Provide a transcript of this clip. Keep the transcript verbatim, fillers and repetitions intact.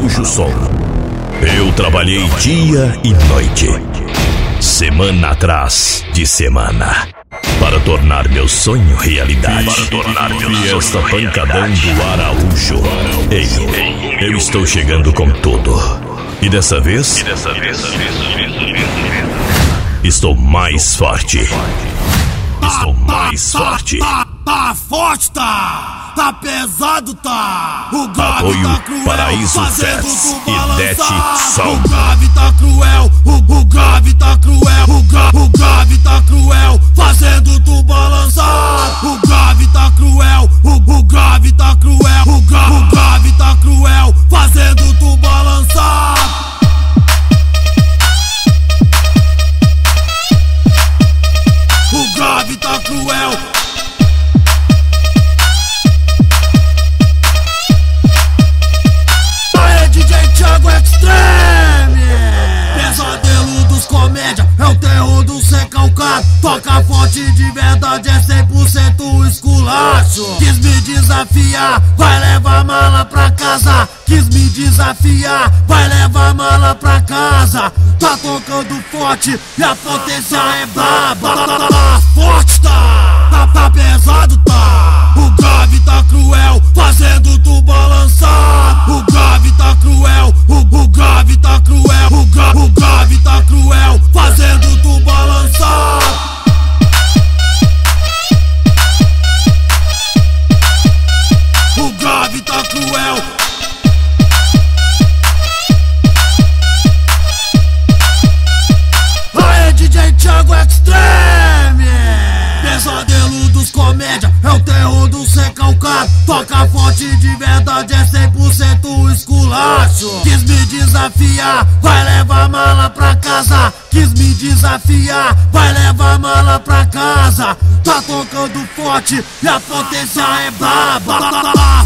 Araújo Som. Eu trabalhei dia e noite, semana atrás de semana, para tornar meu sonho realidade. Para tornar meu sonho esta pancadão do Araújo. Ei, eu estou chegando com tudo. E dessa vez, e dessa vez, estou mais forte. Estou mais forte. Tá, tá forte, tá! Tá pesado, tá! O grave tá cruel, Paraíso Fest e Dete Sol. O grave tá cruel, o, o grave tá cruel, o, gra, o grave tá cruel, fazendo tu balançar. O grave tá cruel, o, o grave tá cruel, o, gra, o grave tá cruel, fazendo tu balançar. O grave tá cruel. Aê, D J Thiago Extreme, pesadelo dos comédia, é o terror do recalcado. Toca forte de verdade, é cem por cento esculacho. Quis me desafiar, vai levar mala pra casa. Quis me desafiar, vai levar mala pra casa. Tá tocando forte e a potência é braba. Tá forte, tá, tá, tá pesado, tá. O grave tá cruel, fazendo tu balançar. O grave tá cruel, o, o grave tá cruel, o, gra, o grave tá cruel, fazendo tu balançar. O grave tá cruel. Aê, D J Thiago Extreme, pesadelo dos comédia, é o terror do recalcado. Toca forte de verdade, é cem por cento esculacho. Quis me desafiar, vai levar mala pra casa. Quis me desafiar, vai levar mala pra casa. Tá tocando forte e a potência é braba.